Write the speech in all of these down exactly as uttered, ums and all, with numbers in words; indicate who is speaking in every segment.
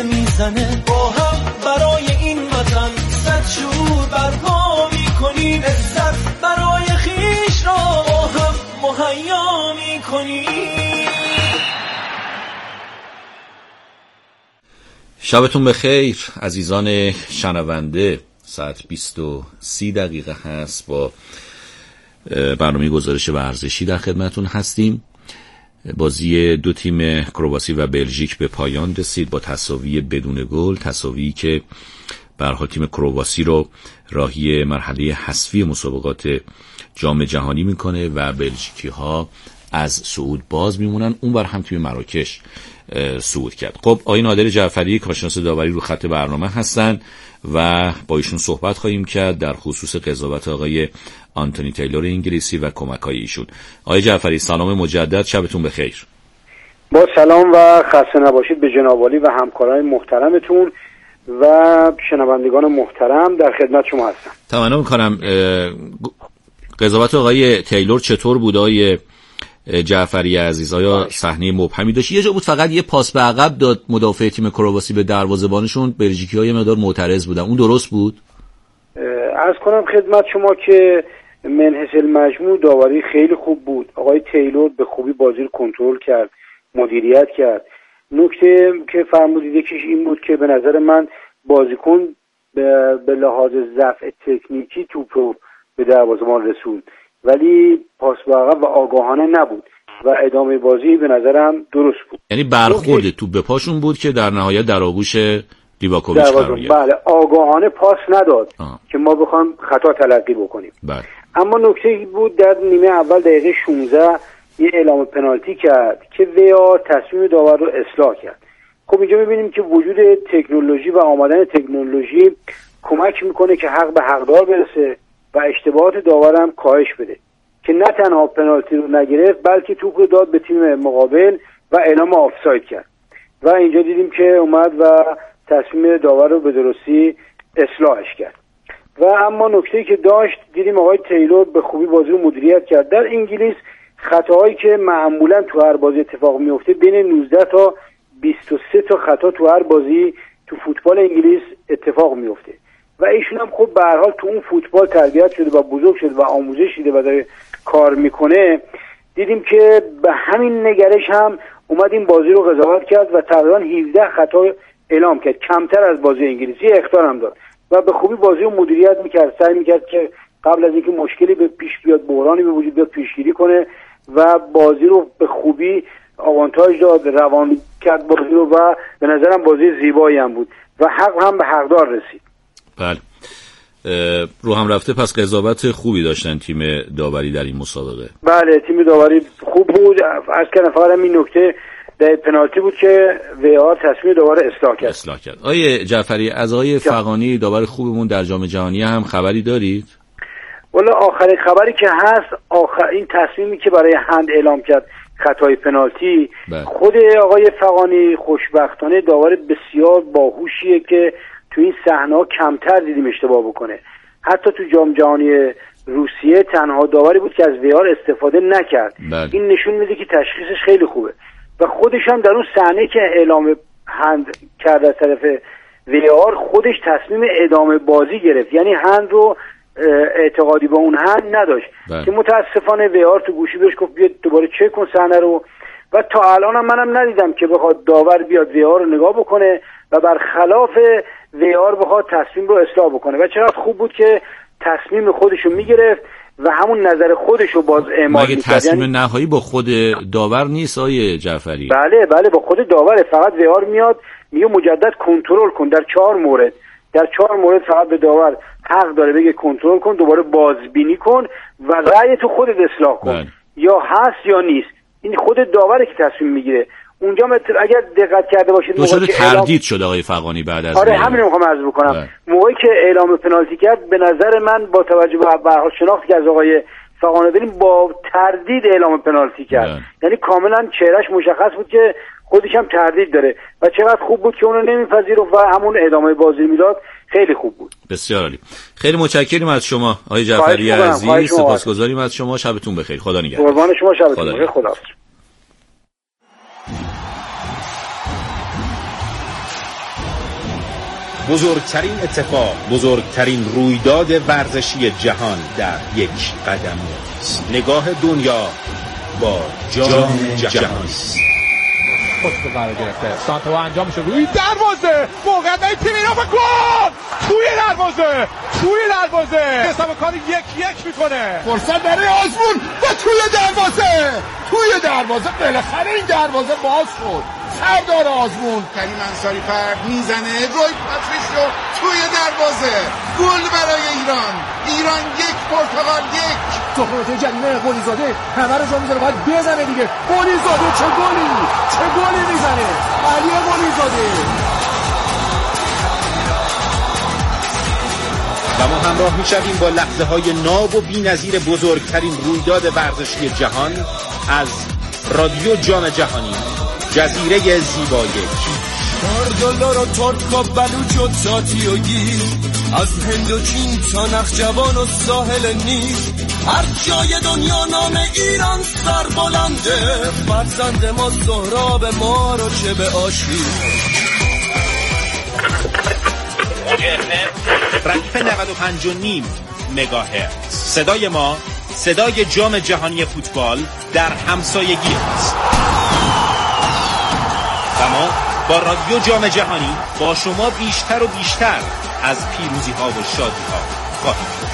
Speaker 1: میزنه با هم برای این وطن صد شور برپا میکنیم، عزت برای خیش را با هم مهیا میکنیم.
Speaker 2: شبتون بخیر عزیزان شنونده. ساعت بیست و سی دقیقه هست. با برنامه گزارش ورزشی در خدمتون هستیم. بازی دو تیم کرواسی و بلژیک به پایان رسید با تساوی بدون گل، تساوی که به هر حال تیم کرواسی رو راهی مرحله حذفی مسابقات جام جهانی میکنه و بلژیکی ها از صعود باز میمونن. اون بر هم تیم مراکش صعود کرد. خب آقای نادر جعفری کارشناس داوری رو خط برنامه هستن و با ایشون صحبت خواهیم کرد در خصوص قضاوت آقای آنتونی تیلور انگلیسی و کمک‌های ایشون. آقای جعفری سلام مجدد، شبتون بخیر.
Speaker 3: با سلام و خسته نباشید به جناب عالی و همکاران محترمتون و شنوندگان محترم، در خدمت شما هستم.
Speaker 2: تمنا می‌کنم. قضاوت آقای تیلور چطور بود آقای جعفری عزیز؟ آیا صحنه مبهمی داشت؟ یه جا بود فقط یه پاس به عقب داد مدافع تیم کرواسی به دروازه‌بانشون، بلژیکی‌ها یه مقدار معترض بودن. اون درست بود؟
Speaker 3: عرض کنم خدمت شما که من حیث المجموع داوری خیلی خوب بود. آقای تیلور به خوبی بازی رو کنترل کرد، مدیریت کرد. نکته که فرمودید یکیش این بود که به نظر من بازیکن به, به لحاظ ضعف تکنیکی توپ رو به دروازه‌بان رسوند، ولی پاس به عقب و آگاهانه نبود و ادامه بازی به نظرم درست بود.
Speaker 2: یعنی برخورد توپ به پاشون بود که در نهایت در آغوش لیواکوویچ قرار گرفت.
Speaker 3: بله، آگاهانه پاس نداد آه. که ما بخوایم خطا تلقی بکنیم.
Speaker 2: بله.
Speaker 3: اما نکته بود در نیمه اول دقیقه شانزده یه اعلام پنالتی کرد که وی آر تصمیم داور رو اصلاح کرد. خب اینجا می‌بینیم که وجود تکنولوژی و آمدن تکنولوژی کمک میکنه که حق به حقدار برسه و اشتباهات داور هم کاهش بده، که نه تنها پنالتی رو نگرفت بلکه توپ رو داد به تیم مقابل و اعلام آفساید کرد و اینجا دیدیم که اومد و تصمیم داور رو به درستی اصلاحش کرد. و اما نکته‌ای که داشت دیدیم آقای تیلور به خوبی بازی رو مدیریت کرد. در انگلیس خطاهایی که معمولا تو هر بازی اتفاق میفته بین نوزده تا بیست و سه تا خطا تو هر بازی تو فوتبال انگلیس اتفاق میفته و ایشون هم خب به هر حال تو اون فوتبال تربیت شده و بزرگ شده و آموزش دیده و داره کار میکنه. دیدیم که به همین نگرش هم اومد این بازی رو قضاوت کرد و تقریبا هفده خطا اعلام کرد، کمتر از بازی انگلیسی، اخطار هم داد و به خوبی بازی رو مدیریت میکرد. سعی میکرد که قبل از اینکه مشکلی به پیش بیاد، بحرانی به وجود بیاد، پیشگیری کنه و بازی رو به خوبی آوانتاژ داد، روان کرد بازی رو و به نظرم بازی زیبایی هم بود و حق هم به حقدار رسید.
Speaker 2: بله. رو هم رفته پس قضاوت خوبی داشتن تیم داوری در این مسابقه.
Speaker 3: بله تیم داوری خوب بود. از کنه فقط این نکته در پنالتی بود که وی آر تصمیم داور اصلاح کرد.
Speaker 2: اصلاح کرد. آیه جعفری از آقای فغانی داور خوبمون در جام جهانی هم خبری دارید؟
Speaker 3: والا آخرین خبری که هست آخر این تصمیمی که برای هند اعلام کرد، خطای پنالتی،
Speaker 2: بله.
Speaker 3: خود آقای فغانی خوشبختانه داور بسیار باهوشیه که تو این صحنه‌ها کمتر دیدیم اشتباه بکنه. حتی تو جام جهانی روسیه تنها داوری بود که از وی آر استفاده نکرد.
Speaker 2: بله.
Speaker 3: این نشون میده که تشخیصش خیلی خوبه و خودش هم در اون صحنه که اعلام هند کرد از طرف وی آر خودش تصمیم ادامه بازی گرفت، یعنی هند رو اعتقادی با اون هند نداشت. بله. که متاسفانه وی آر تو گوشی بهش گفت بیاد دوباره چک کن صحنه رو و تا الان هم منم ندیدم که بخواد داور بیاد وی آر رو نگاه بکنه و برخلاف وی آر بخواد تصمیم رو اصلاح بکنه و چقدر خوب بود که تصمیم خودش رو میگرفت و همون نظر خودش رو باز اعمال میکرد.
Speaker 2: مگه تصمیم یعنی نهایی با خود داور نیست آیه جعفری؟
Speaker 3: بله بله با خود داوره. فقط وی آر میاد میگه مجدد کنترل کن در چهار مورد در چهار مورد فقط به داور حق داره بگه کنترل کن، دوباره بازبینی کن و رأی تو خودت اصلاح کن. بله. یا هست یا نیست. این خود داوره که تصمیم میگیره. اونجا متر اگر دقت کرده باشید
Speaker 2: دچار تردید اعلام... شد آقای فغانی بعد از
Speaker 3: آره همین رو میخوام عرض بکنم. بله. موقعی که اعلام پنالتی کرد به نظر من با توجه به برخورد شناختی که از آقای فغانی داریم با تردید اعلام پنالتی کرد. بله. یعنی کاملا چهرهش مشخص بود که خودش هم تردید داره و چقدر خوب بود که اونو نمیپذیرفت و همون ادامه بازی میداد. خیلی خوب بود.
Speaker 2: بسیار عالی. خیلی متشکرم از شما آقای جعفری عزیز. سپاسگزاریم از شما. شبتون بخیر. خدا نگهدار.
Speaker 3: قربان شما. شبتون بخیر. خدا.
Speaker 4: بزرگترین اتفاق، بزرگترین رویداد ورزشی جهان در یک قدم است. نگاه دنیا با جام جهانی.
Speaker 5: خود قرار گرفته سانتو انجام میشه روی دروازه، موقعیت تیم ایران و گل توی دروازه، توی دروازه حساب کاری یک یک میکنه. فرصت برای آزمون و توی دروازه، توی دروازه بالاخره این دروازه باز شد. سردار آزمون
Speaker 6: کریم انصاری فرد میزنه، روی پاتریشیو توی دروازه، گل برای ایران. ایران یک، پرتغال یک.
Speaker 5: توپنوته جریمه قلیزاده همه رو جا میذاره، باید بزنه دیگه. قلیزاده چه گلی، چه گلی میزنه علی قلیزاده.
Speaker 4: و ما همراه میشویم با لحظه های ناب و بی‌نظیر بزرگترین رویداد ورزشی جهان از رادیو جام جهانی، جزیره زیبای
Speaker 1: کاردالار و ترک و بلوچ و تاتی و گیر، از هند و چین تا نخجوان و ساحل نیل، هر جای دنیا نام ایران سر بلنده. فرزند ما سهراب ما رو چه به آشی.
Speaker 4: رکف نود و پنج و نیم مگاهرتز. صدای ما، صدای جام جهانی فوتبال در همسایگی است. و ما با رادیو جام جهانی با شما بیشتر و بیشتر از پیروزی ها و شادی ها خواهیم بود.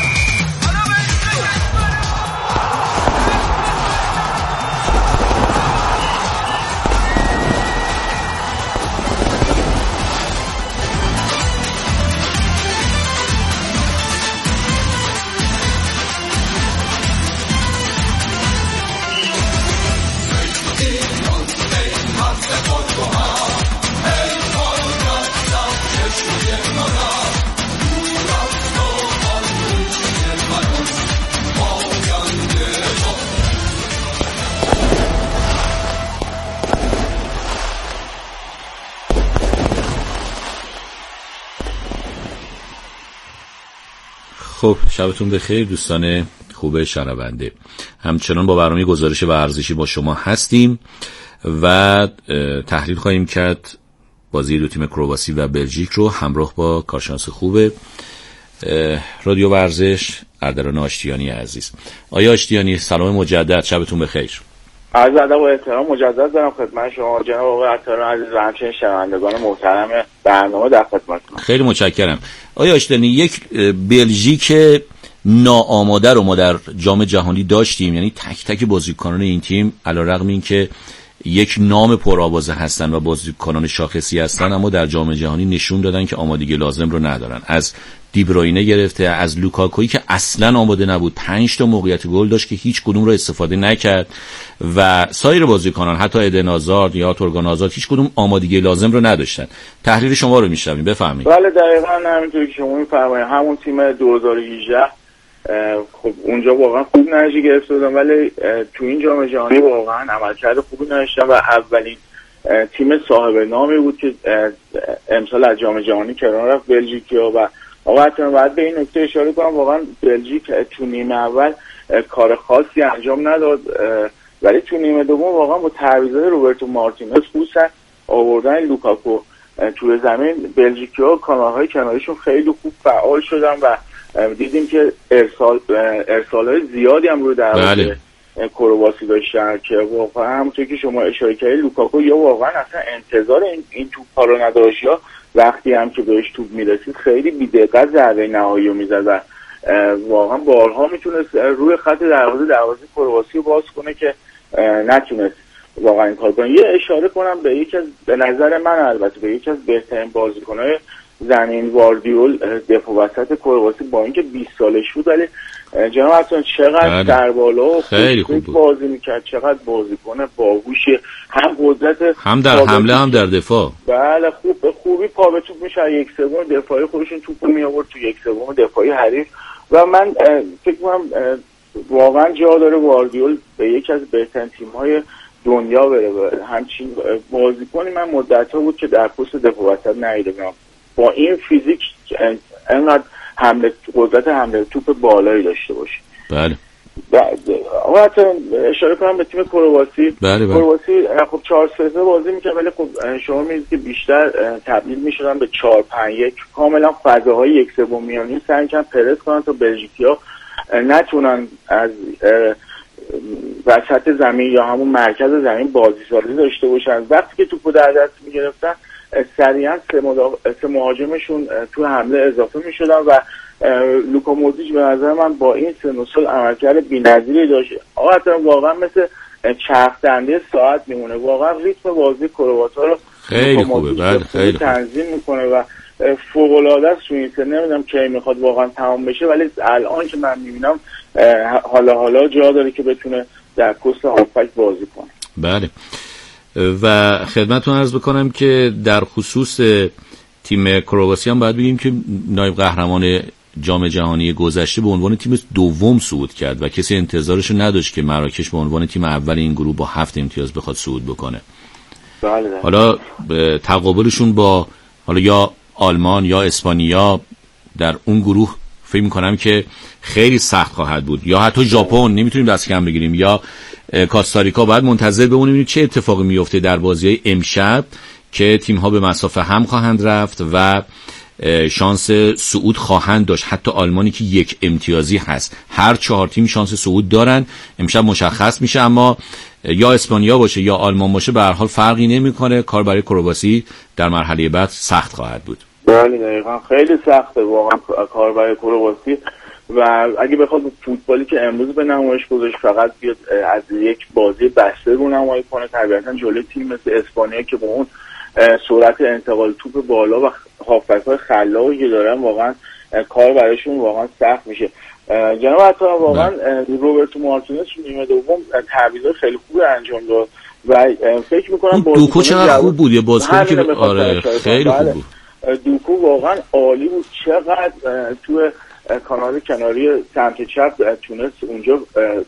Speaker 2: خب شبتون بخیر دوستان خوب شنونده. همچنان با برنامه گزارش ورزشی با شما هستیم و تحلیل خواهیم کرد بازی دو تیم کرواسی و بلژیک رو همراه با کارشناس خوب رادیو ورزش اردلان آشتیانی عزیز. آیا آشتیانی سلام مجدد، شبتون بخیر.
Speaker 7: عرض ادب و احترام مجدد دارم خدمت شما جناب آقای عطار عزیز و همچنین شنوندگان محترم برنامه در خدمتتونم.
Speaker 2: خیلی متشکرم. آیا آشتیانی یک بلژیک ناآماده رو ما در جام جهانی داشتیم، یعنی تک تک بازیکنان این تیم علیرغم اینکه یک نام پرآوازه هستن و بازیکنان شاخصی هستن اما در جام جهانی نشون دادن که آمادگی لازم رو ندارن. از دیبروینه گرفته از لوکاکویی که اصلا آماده نبود، پنج تا موقعیت گل داشت که هیچ کدوم رو استفاده نکرد و سایر بازیکنان حتی ایدن آزارد یا تورگان آزارد هیچ کدوم آمادگی لازم رو نداشتن. تحلیل شما رو میشنویم، بفرمایید.
Speaker 7: بله دقیقاً همینطوری که شما میفرمایید. همون تیم دو هزار و هجده خب اونجا واقعا خوب نتیجه گرفته بودن ولی تو این جام جهانی واقعا عملکرد خوبی نداشتن و اولین تیم صاحب نامی بود که امسال از جام جهانی کنار رفت، بلژیکیا. و واقعا باید به این نکته اشاره کنم، واقعا بلژیک تو نیمه اول کار خاصی انجام نداد ولی تو نیمه دوم واقعا با تعویضات روبرتو مارتینز خوبن آوردن لوکاکو توی زمین، بلژیکیا کانال‌های کناریشون خیلی خوب فعال شدن و دیدیم که ارسال ارسال‌های زیادی هم روی دروازه کرواسی داشتن که واقعا همونطور که شما اشاره کردید لوکاکو یا واقعا اصلا انتظار این, این توپ‌ها رو نداشت یا وقتی هم که بهش توپ میرسید خیلی بی‌دقت ضربه نهایی رو میزد و واقعا بارها میتونست روی خط دروازه دروازه کرواسی رو باز کنه که نتونست واقعا این کار کنه. یه اشاره کنم به یکی از به نظر من البته به یکی از بهترین بازیکن‌های زمین واردیول دفاع وسط کرواسی با اینکه بیست سالش بود ولی جناب حسن چقدر در بالا و
Speaker 2: خیلی خوب
Speaker 7: بازی میکرد، چقدر بازیکن باهوشی، هم قدرت
Speaker 2: هم در حمله هم در دفاع.
Speaker 7: بله خوب به خوبی پا به توپ میشه، یک سوم دفاعی خودشون توپو می آورد تو یک سوم دفاعی حریف و من فکر کنم واقعا جا داره واردیول به یکی از بهترین تیم‌های دنیا بره. همچین بازیکنی من مدت‌ها بود که در پست دفاع وسط ندیدم با این فیزیک انقدر حمله قدرت حمله توپ بالایی داشته باشه.
Speaker 2: بله
Speaker 7: آقا حتی اشاره کنم به تیم کرواسی.
Speaker 2: بله بله.
Speaker 7: کرواسی خب چهار سه سه بازی میکنه، ولی خب شما میدید که بیشتر تبدیل میشدن به چهار پنج یک، کاملا فضاهای یک سوم میانی سعی کردن پرس کنن تا بلژیکیا نتونن از وسط زمین یا همون مرکز زمین بازی سازی داشته باشن. وقتی که توپو در دست میگرفتن سریعا سه, مدا... سه مهاجمشون تو حمله اضافه میشدن و لوکا مودریچ به نظر من با این سن و سال عملکرد بی‌نظیری داشت. آقا واقعا مثل چرخ دنده ساعت میمونه، واقعا ریتم بازی کروات‌ها رو
Speaker 2: خیلی خوبه، بله خیلی
Speaker 7: تنظیم میکنه و فوق العاده است. این سن نمیدونم کی میخواد واقعا تمام بشه، ولی الان که من میبینم حالا حالا جا داره که بتونه در پست هافبک بازی کنه.
Speaker 2: بله و خدمتتون عرض بکنم که در خصوص تیم کرواسی هم باید بگیم که نایب قهرمان جام جهانی گذشته به عنوان تیم دوم صعود کرد و کسی انتظارش رو نداشت که مراکش به عنوان تیم اول این گروه با هفت امتیاز بخواد صعود بکنه.
Speaker 7: بله.
Speaker 2: حالا تقابلشون با حالا یا آلمان یا اسپانیا در اون گروه فکر می‌کنم که خیلی سخت خواهد بود، یا حتی ژاپن نمیتونیم دست کم بگیریم، یا کاستاریکا. باید منتظر بمونیم ببینیم چه اتفاقی میفته در بازی‌های امشب که تیم‌ها به مسافه هم خواهند رفت و شانس صعود خواهند داشت. حتی آلمانی که یک امتیازی هست، هر چهار تیم شانس صعود دارن. امشب مشخص میشه، اما یا اسپانیا باشه یا آلمان باشه به هر حال فرقی نمیکنه. کار برای کرواسی در مرحله بعد سخت خواهد بود.
Speaker 7: بله دقیقاً خیلی سخته واقعا کار برای کرواسی و اگه بخواد فوتبالی که امروز به نمایش گذاشت فقط بیاد از یک بازی بسته رو نمایش کنه، طبیعتاً جلوی تیم مثل اسپانیا که با اون سرعت انتقال توپ بالا و هافبک‌های خلاقی که دارن واقعا کار برایشون واقعا سخت میشه. جناب حتی واقعا روبرتو مارتینز نیمه دوم تعویضات خیلی خوب انجام داد و فکر می‌کنم
Speaker 2: دوکو چقدر خوب بود، یه بازیکنی که آره خیلی خوب بود.
Speaker 7: دوکو واقعا عالی بود، چقدر تو کانال کناری سمت چپ تونست اونجا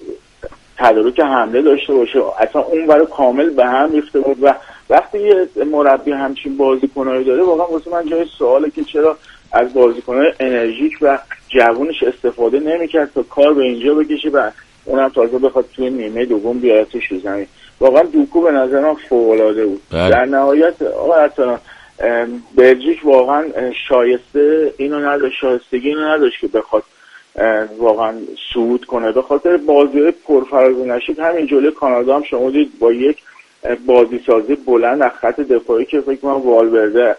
Speaker 7: تدارک حمله داشته باشه، اصلا اون برای کامل به هم ریخته بود و وقتی یه مربی همچین بازیکنایی داره واقعا واسه من جای سواله که چرا از بازیکنای انرژیک و جوونش استفاده نمی‌کرد تا کار به اینجا بکشه و اونم تازه بخواد توی نیمه دوم بیارتش رو زمین. واقعا دوکو به نظر من فوق‌العاده بود.
Speaker 2: بله.
Speaker 7: در نهایت آقا حتی بلژیک واقعا شایسته اینو نداشت، شایستگی اینو نداشت که بخواد واقعا صعود کنه. به خاطر بازی‌های پرفراز و نشیب همین جلوی کانادا هم شما دید با یک بازی سازی بلند از خط دفاعی که فکر کنم والورده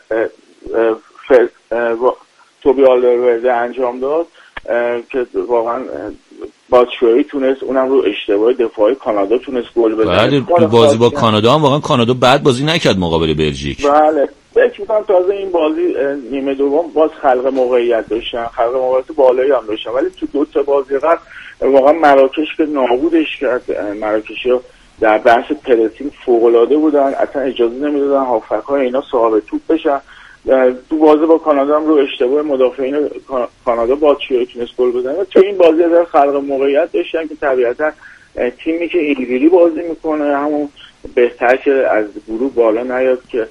Speaker 7: توبی آلورده انجام داد که واقعا باتشوی تونست اونم رو اشتباه دفاعی کانادا تونست گل بزنه.
Speaker 2: بله تو بازی با کانادا هم واقعا کانادا بد بازی نکرد مقابل بلژیک.
Speaker 7: بله فکر می‌کنم تازه این بازی نیمه دوم باز خلق موقعیت داشتن، خلق موقعیت بالایی هم داشتن، ولی تو دو تا بازی قبل واقعا مراکش که نابودش کرد. مراکشیا در بحث پرسینگ فوق‌العاده بودن، اصلا اجازه نمیدادن هافبک‌های اینا صاحب توپ بشن. تو بازی با کانادا هم رو اشتباه مدافعین کانادا باتشوی تونست گل بزنه و تو این بازی در خلق موقعیت داشتن که طبیعتا تیمی که اینجوری بازی میکنه همون بهتر که از گروه بالا نیاد که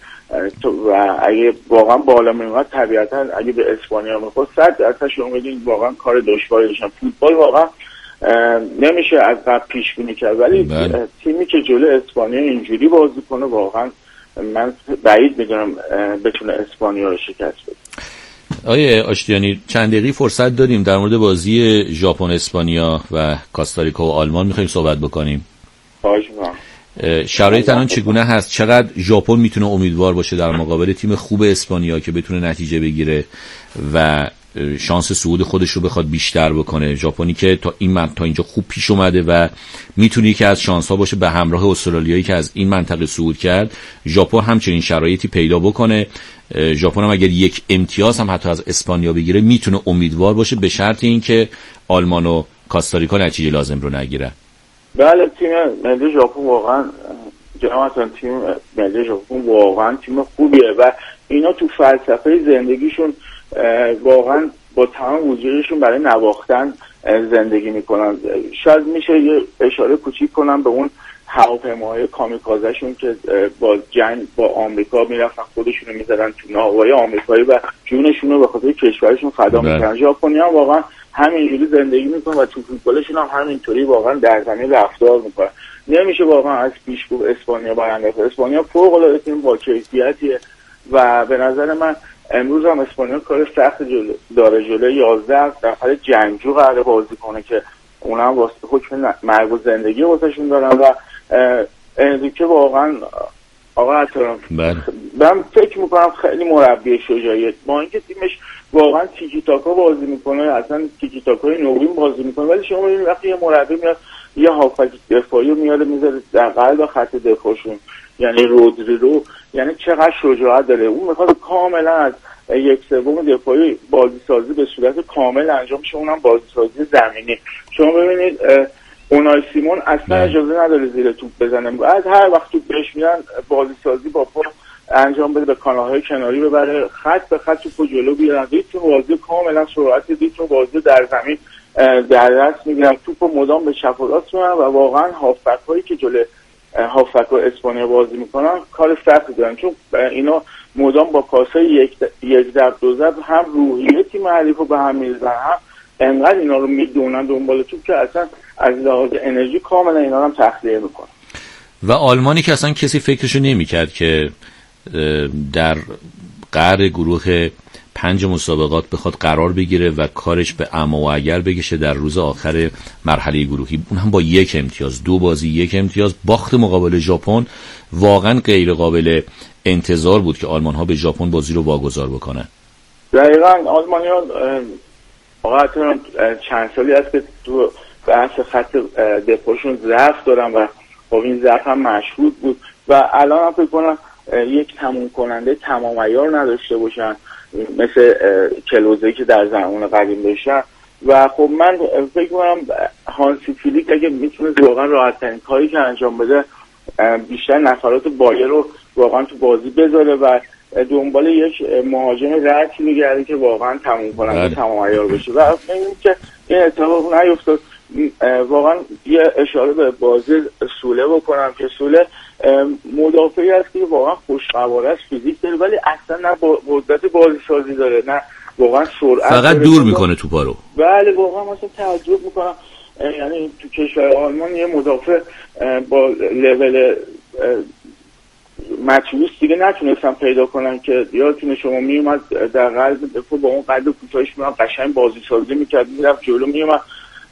Speaker 7: و اگه واقعا بالا میومد طبیعتا اگه به اسپانیا میخورد صد درصد شما میدین واقعا کار دشواری داشتن. فوتبال واقعا نمیشه از قبل پیش بینی کرد، ولی بله. تیمی که جلوی اسپانیا اینجوری بازی کنه واقعا من بعید میدونم بتونه اسپانیا رو شکست بده.
Speaker 2: آیه آشتیانی چند دقیقه فرصت داریم در مورد بازی ژاپن اسپانیا و کاستاریکا و آلمان میخوایم صحبت بکنیم.
Speaker 7: خواهش می‌کنم.
Speaker 2: شرایط الان چگونه هست؟ چقدر ژاپن میتونه امیدوار باشه در مقابل تیم خوب اسپانیا که بتونه نتیجه بگیره و شانس صعود خودش رو بخواد بیشتر بکنه؟ ژاپنی که تا این من تا اینجا خوب پیش اومده و میتونه یکی از شانس ها باشه به همراه استرالیایی که از این منطقه صعود کرد. ژاپن همچنین شرایطی پیدا بکنه. ژاپن هم اگر یک امتیاز هم حتی از اسپانیا بگیره میتونه امیدوار باشه به شرط اینکه آلمان و کاستاریکا نتیجه لازم رو نگیرن.
Speaker 7: بله تیم ملی ژاپن واقعا جناب تیم ملی ژاپن واقعا تیم خوبیه و اینا تو فلسفه زندگیشون واقعا با تمام وجودشون برای نواختن زندگی میکنن. شاید میشه یه اشاره کوچیک کنم به اون هواپیماهای کامیکازه‌شون که با جنگ با آمریکا میرفتن خودشونو میزدن تو ناوهای آمریکایی و جونشون رو به خاطر کشورشون فدا میکنن. ژاپنی‌ها واقعا همینجوری زندگی میکنن و تو فوتبالشون هم همینطوری واقعا در زمین رفتار میکنن. نمیشه واقعا از پیش گفت اسپانیا برنده. اسپانیا فوق العاده تیم با کیفیتیه و به نظر من امروز هم اسپانیا کار سخت جلو داره. جلوی یازده نفر جنگجو قراره بازی کنه که اونها واسه حکم مرگ و زندگی واسهشون دارن و انریکه واقعا آقا احترام من فکر میکنم خیلی مربی شجاعیه، با اینکه تیمش واقعا تیکی تاکا بازی میکنه، اصلا تیکی تاکای نوین بازی میکنه، ولی شما ببینید وقتی یه مربی میاد یه هافک دفاعی میاد میذاره در قلب خط دفاعشون، یعنی رودری رو، یعنی چقدر شجاعت داره. اون میخواد کاملا از یک سوم دفاعی بازی سازی به صورت کامل انجام شه، اونم بازی سازی زمینی. شما ببینید اونای سیمون اصلا اجازه نداره زیر توپ بزنه، از هر وقت توپ بهش میدن بازی سازی با پا انجام بده، به کانال‌های کناری ببره، خط به خط توپو جلو بیارن، ریتم بازی کاملا سرعت ریتم بازی در زمین در دست میگیرن، توپو مدام به چپ و راست میبرن و واقعا هافبک‌هایی که جلوی هافبک اسپانیا بازی میکنن کار سختی دارن، چون اینا مدام با پاسای یک یک ضرب دو ضرب هم روحیه تیم حریفو به هم میزنن، هم انقدر اینا رو میدونن دنبال توپ که اصلا از لحاظ انرژی کاملا اینا رو هم تخلیه میکنن.
Speaker 2: و آلمانی که اصلا کسی فکرشو نمیکرد که در قعر گروه پنج مسابقات بخواد قرار بگیره و کارش به اما و اگر بکشه در روز آخر مرحله گروهی، اون هم با یک امتیاز، دو بازی یک امتیاز، باخت مقابل ژاپن واقعا غیر قابل انتظار بود که آلمان ها به ژاپن بازی رو واگذار بکنن.
Speaker 7: دقیقاً آلمانی‌ها واقعا چند سالی هست که تو بحث خط دفاعشون ضعف دارن و خب این ضعف هم مشهود بود و الان هم فکر کنم یک تموم کننده تمام عیار نداشته باشن مثل کلوزه‌ای که در زمان قدیم بشن و خب من فکر کنم هانسی فلیک اگه میتونه واقعا راحت ترین کاری که انجام بده بیشتر نفرات بایر رو واقعا تو بازی بذاره و دنبال یک مهاجم رأسی میگرده که واقعا تموم کننده تمام عیار بشه و می‌بینیم که این اتفاق نیفتاد. واقعا یه اشاره به بازی سوله بکنم که سوله مدافعی است که واقعا خوشقواره است، فیزیک داره ولی اصلا نه قدرت بازی سازی داره نه واقعا سرعت،
Speaker 2: فقط دور میکنه توپا رو.
Speaker 7: بله واقعا مثلا تعجب میکنم، یعنی تو کشور آلمان یه مدافع با لول مچوس دیگه نتونستم پیدا کنن که یادتونه شما میومد در قلب دفاع با اون قد کوتاهش میومد قشنگ بازی سازی میکرد، میرفت جلو میومد،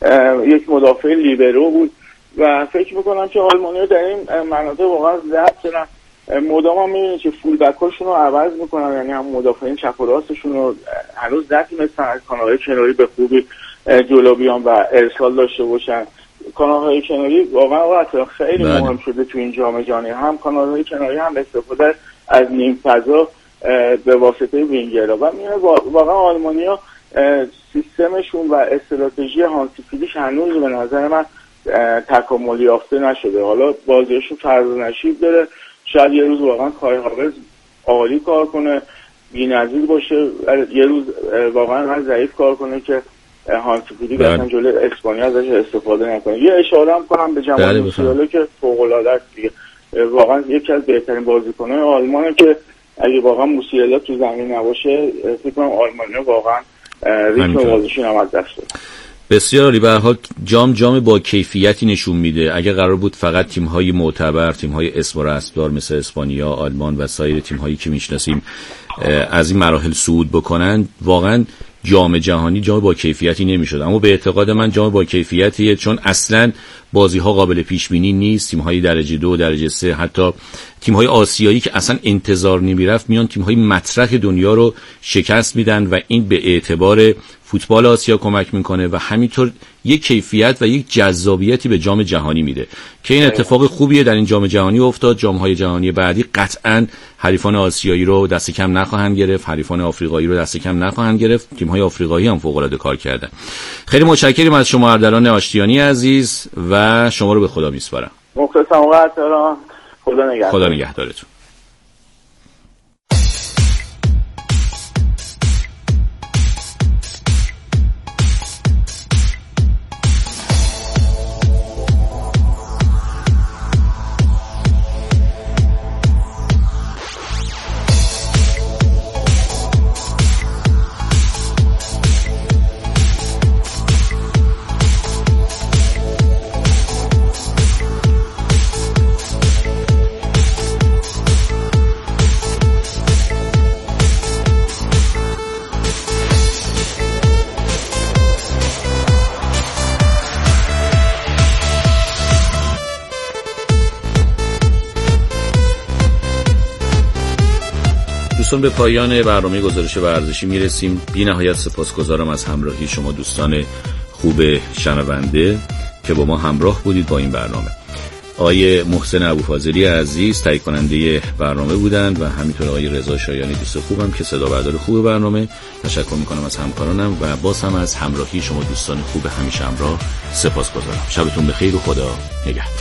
Speaker 7: یک مدافع لیبرو بود و فکر میکنم که آلمانی‌ها در این مناطق واقعا ضعف دارن. مدام هم میبینید که فول بک هاشون رو عوض میکنن، یعنی هم مدافعین چپ و راستشون رو هنوز نتونستن از کانال‌های کناری به خوبی جلو بیان و ارسال داشته باشن. کانال‌های کناری واقعا خیلی بله. مهم شده تو این جام جهانی، هم کانال‌های کناری هم استفاده از نیم فضا به واسطه وینگرها و میونه واقعا آلمانی‌ها سیستمشون و استراتژی هانسی فلیک هنوز به نظر من تکاملی یافته نشده. حالا بازیشون فرض نشیب داره، شاید یه روز واقعا کای هاورتز عالی کار کنه، بی‌نظیر باشه، یه روز واقعا ضعیف کار کنه که هانسی فلیک اصلا جلوی اسپانیا ازش استفاده نکنه. یه اشاره هم کنم به جمال موسیالا که فوق‌العاده است دیگه، واقعا یکی از بهترین بازیکن‌های آلمانه که اگه واقعا موسیالا تو زمین نباشه فکر کنم آلمانیا واقعا ریتم بازیشون هم از دست داد.
Speaker 2: بسیار عالی. به هر حال جام جام با کیفیتی نشون میده. اگر قرار بود فقط تیم‌های معتبر، تیم‌های اسم و رسمدار مثل اسپانیا، آلمان و سایر تیم‌هایی که میشناسیم از این مراحل صعود بکنن، واقعا جام جهانی جام با کیفیتی نمیشد. اما به اعتقاد من جام با کیفیتیه، چون اصلا بازی‌ها قابل پیش بینی نیست. تیم‌های درجه دو، درجه سه، حتی تیم‌های آسیایی که اصلا انتظار نمیرفت میان تیم‌های مطرح دنیا رو شکست میدن و این به اعتبار فوتبال آسیا کمک میکنه و همینطور یک کیفیت و یک جذابیتی به جام جهانی میده که این اتفاق خوبیه در این جام جهانی افتاد. جام‌های جهانی بعدی قطعاً حریفان آسیایی رو دست کم نخواهند گرفت، حریفان آفریقایی رو دست کم نخواهند گرفت. تیم‌های آفریقایی هم فوق‌العاده کار کردن. خیلی متشکرم از شما اردلان آشتیانی عزیز و شما رو به خدا میسپارم.
Speaker 7: مخلصم آقا اردلان، خدا نگهدار.
Speaker 2: خدا نگهدارتون. چون به پایان برنامه گزارش ورزشی میرسیم، بی نهایت سپاسگزارم از همراهی شما دوستان خوب شنونده که با ما همراه بودید با این برنامه. آقای محسن ابوفاضلی عزیز تهیه کننده برنامه بودند و همینطور آقای رضا شایانی دوست خوبم که صدا بردار خوب برنامه. تشکر میکنم از همکارانم و باز هم از همراهی شما دوستان خوب همیشه همراه سپاسگزارم. شبتون بخیر و خدا نگهدار.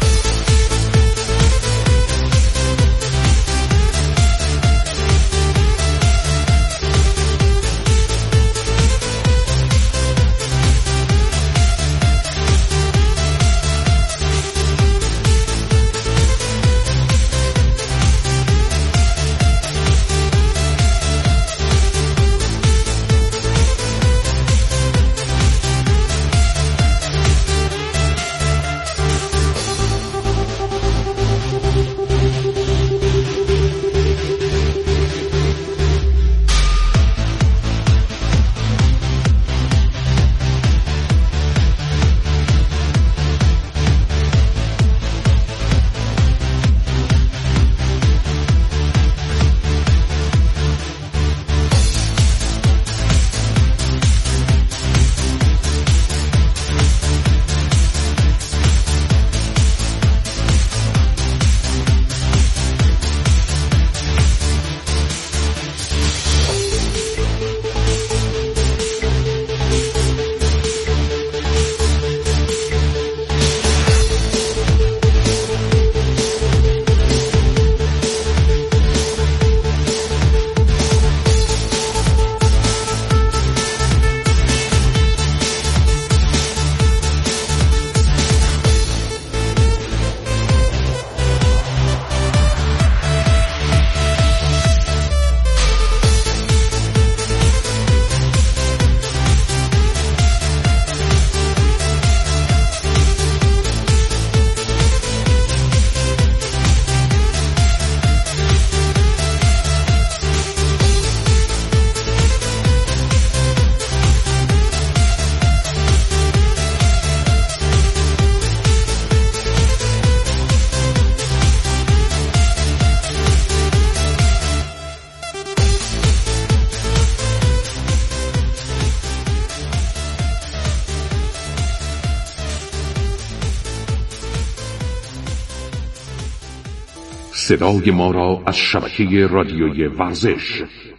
Speaker 8: صدای ما را از شبکه رادیوی ورزش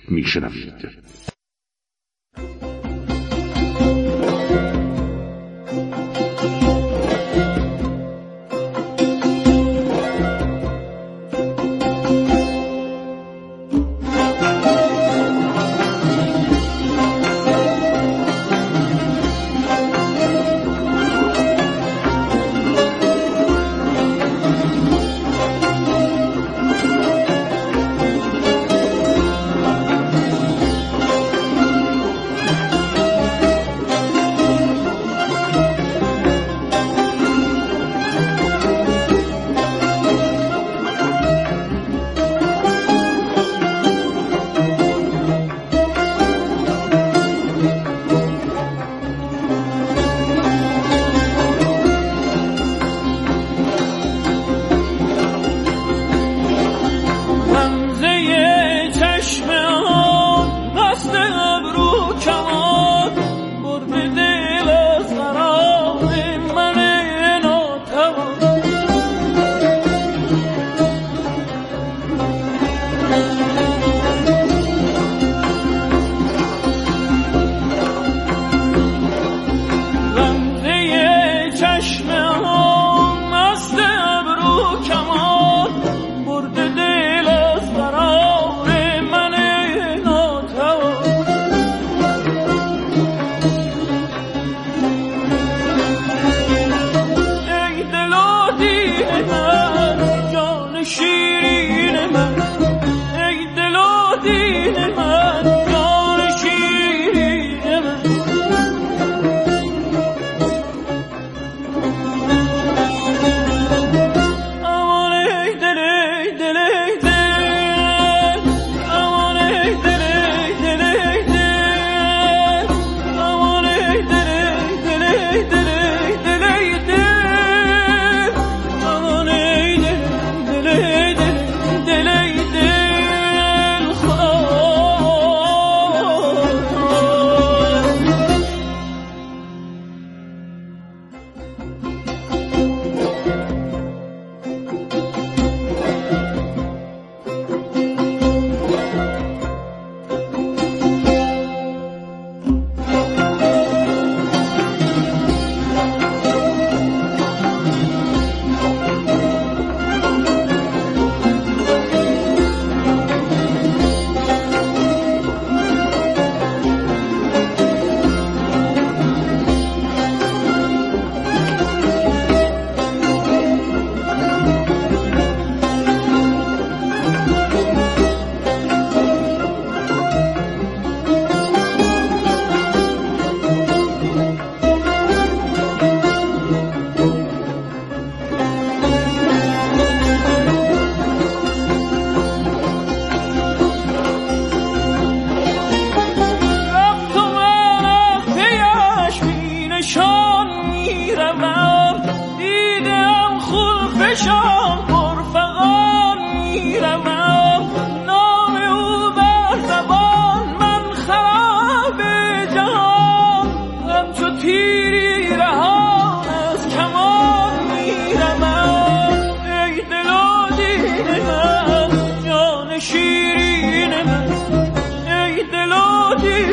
Speaker 8: میشنوید.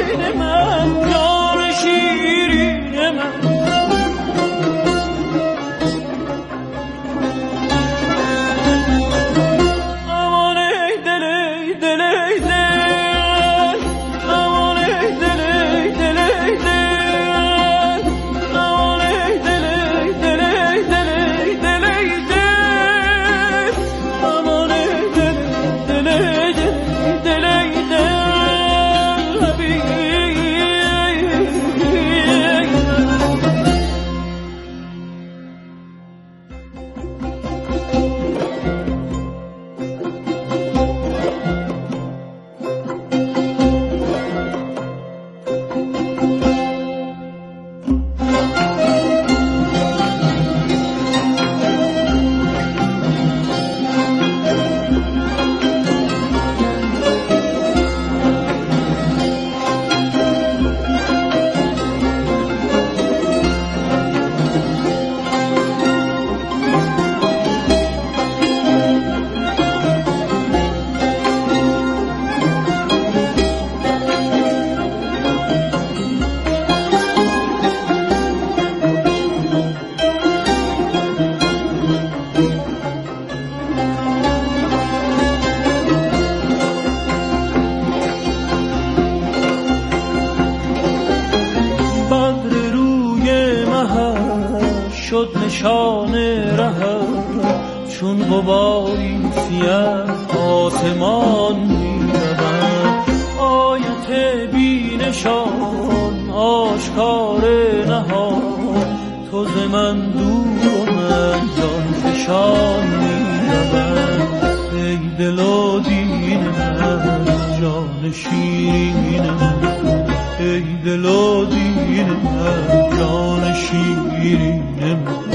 Speaker 1: شیرین من جان شیرین من
Speaker 9: نشان رهم چون غباری سیاه آسمان می‌روم آیت بی نشان آشکار نهان تو ز من دور و من جان فشان می‌روم ای دل و دین من جان شیرین من ای دل و دین من جان شیرین من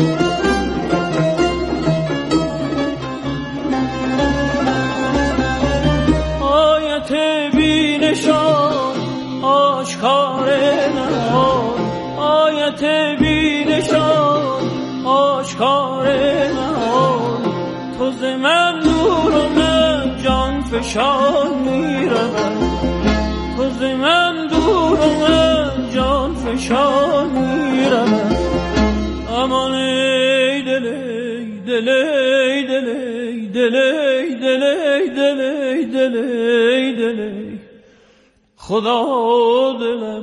Speaker 9: آیت بی نشان آشکار نهان آیت بی نشان آشکار نهان تو ز من دور و من جان فشان می‌روم تو ز من دور و من جان فشان می‌روم امان ای دل ای دل ای دل ای دل ای دل ای دل ای دل ای دل ای خدا دلم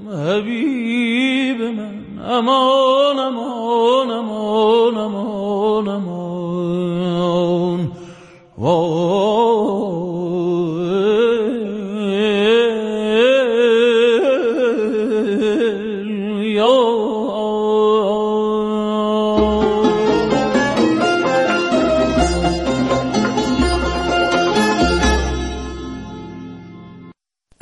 Speaker 9: حبیب من امان امان امان امان امان